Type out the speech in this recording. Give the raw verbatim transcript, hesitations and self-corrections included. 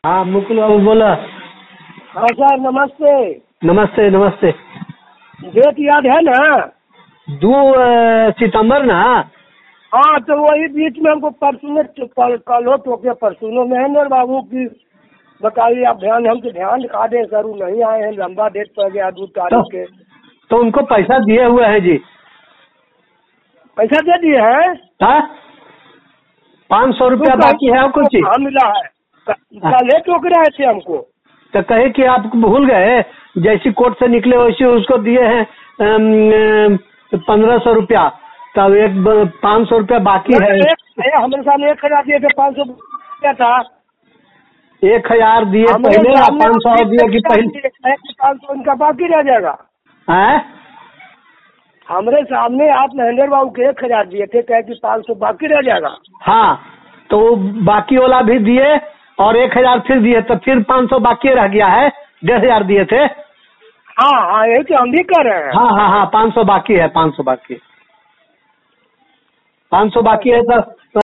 हाँ मुकुल बाबू बोला। हाँ सर नमस्ते। नमस्ते नमस्ते। डेट याद है ना? दो अ, सितंबर ना। हाँ तो वही बीच में हमको परसों में कल कल हो तो क्या परसों महेंद्र बाबू की बताइए आप ध्यान हमसे ध्यान दिखा दें सर। वो नहीं आए हैं, लंबा डेट पड़ गया दो तारीख के। तो उनको पैसा दिए हुए हैं जी। पैसा दे दिए हैं? हाँ पाँच सौ रुपया बाकी है और कुछ। हाँ मिला है। कल टोक रहे थे हमको। तो कहे कि आप भूल गए, जैसी कोर्ट से निकले वैसे उसको दिए हैं पंद्रह सौ रुपया। तब एक पाँच सौ रुपया बाकी है। हमारे सामने एक हजार दिए थे, पाँच सौ क्या था? एक हजार दिए पहले ना पाँच सौ दिए कि पहले पाँच सौ उनका बाकी रह जाएगा। हैं? हमारे सामने आप महेंद्र बाबू के एक हजार दिए थे, कहे कि पाँच सौ बाकी रह जाएगा। हाँ तो बाकी वाला भी दिए और एक हजार फिर दिए, तो फिर पाँच सौ बाकी रह गया है। डेढ़ हजार दिए थे। हाँ हाँ यही तो हम भी कर रहे हैं। हाँ हाँ हाँ पाँच सौ बाकी है, पाँच सौ बाकी पाँच सौ बाकी है तो